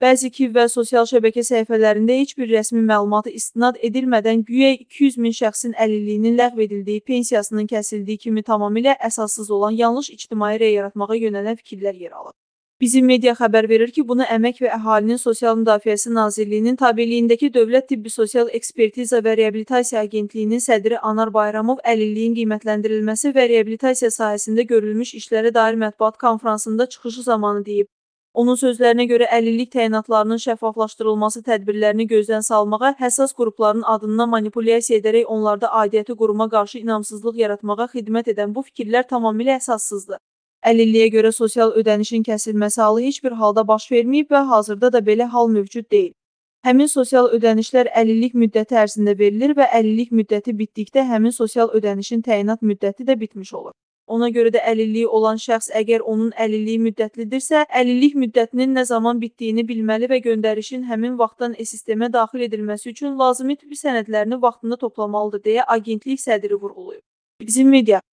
Bəzi KİV və sosial şəbəkə səhifələrində heç bir rəsmi məlumata istinad edilmədən güya 200 min şəxsin əlilliyinin ləğv edildiyi, pensiyasının kəsildiyi kimi tamamilə əsassız olan yanlış ictimai rəy yaratmağa yönələn fikirlər yer alır. Bizim media xəbər verir ki, bunu Əmək və Əhalinin Sosial Müdafiəsi Nazirliyinin tabeliyindəki Dövlət Tibbi Sosial Ekspertiza və Reabilitasiya Agentliyinin sədri Anar Bayramov əlilliyin qiymətləndirilməsi və reabilitasiya sahəsində görülmüş işlərə dair mətbuat konfransında çıxışı zamanı deyib. Onun sözlərinə görə əlillik təyinatlarının şəffaflaşdırılması tədbirlərini gözdən salmağa, həssas qrupların adından manipulyasiya edərək onlarda aidiyyəti quruma qarşı inamsızlıq yaratmağa xidmət edən bu fikirlər tamamilə əsassızdır. Əlilliyə görə sosial ödənişin kəsilməsi halı heç bir halda baş verməyib və hazırda da belə hal mövcud deyil. Həmin sosial ödənişlər əlillik müddəti ərzində verilir və əlillik müddəti bitdikdə həmin sosial ödənişin təyinat müddəti də bitmiş olur. Ona görə də əlilliyi olan şəxs əgər onun əlilliyi müddətlidirsə, əlillik müddətinin nə zaman bitdiyini bilməli və göndərişin həmin vaxtdan sistemə daxil edilməsi üçün lazımi tibbi sənədlərini vaxtında toplamalıdır deyə agentlik sədri vurğulayıb. Bizim media